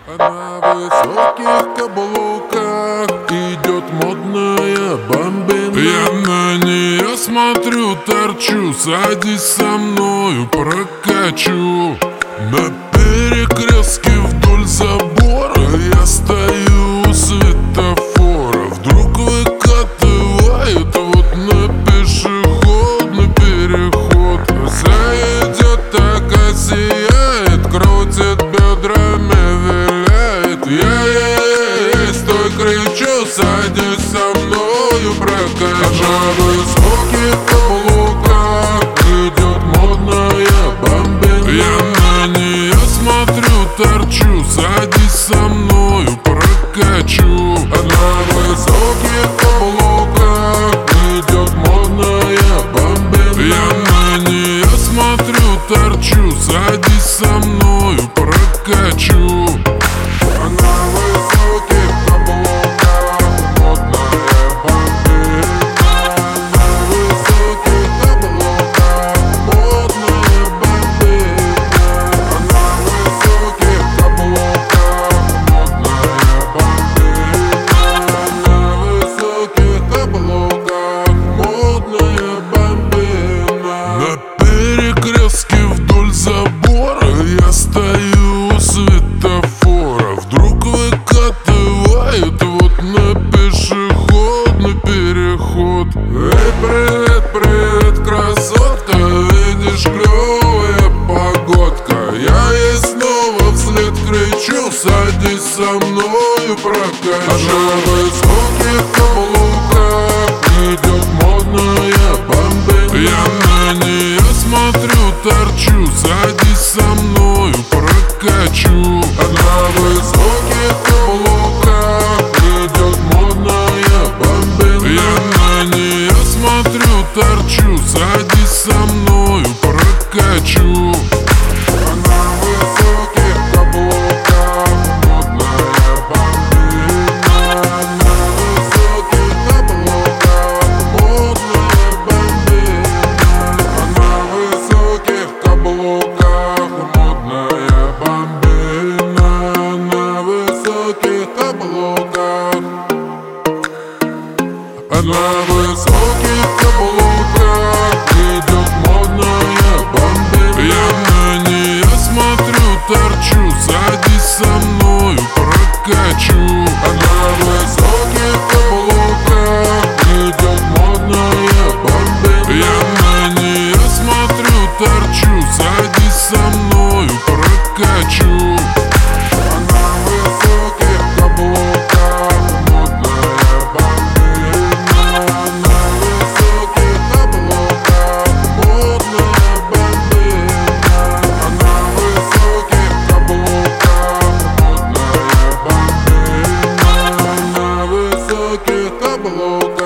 На высоких каблуках идет модная бомбина. Я на нее смотрю, торчу, садись со мною, прокачу. На перекрестке вдоль забора я стою у светофора. Вдруг выкатывают вот на пешеходный переход. Зайдет, так сияет, крутит бедрами, виляет. Я стой, кричу, садись со мною, прокачу. На высоких каблуках идет модная бомбина. Я на нее смотрю, торчу, садись со мною, прокачу. На высоких каблуках идет модная бомбина. Я на нее смотрю, торчу, садись со мною, прокачу. На высоких каблуках модная бомбина. На высоких каблуках модная бомбина. На высоких каблуках модная бомбина. На высоких каблуках модная бомбина. На перекрестке вдоль забора я стою у светофора. Вдруг выкатывают вот на пешеходный переход. Эй, привет, привет, красотка, видишь, клевая погодка. Я ей снова вслед кричу, садись со мною, прокачу. На высоких каблуках идет модная бомбина. Я на нее смотрю, торчу, садись со мною, прокачу. На высоких каблуках идет модная бомбина. Я на нее смотрю, торчу, садись со мною, прокачу. На высоких каблуках модная бомбина. На высоких каблуках модная бомбина. На высоких каблуках модная бомбина. На высоких каблуках. На высоких каблуках идет модная бомбина. Я на нее смотрю, торчу, садись со мною, прокачу. На высоких каблуках идет модная бомбина. Я на нее смотрю, торчу, садись со мною, прокачу. На высоких каблуках модная бомбина. На высоких каблуках модная бомбина. На высоких каблуках модная бомбина. На высоких каблуках.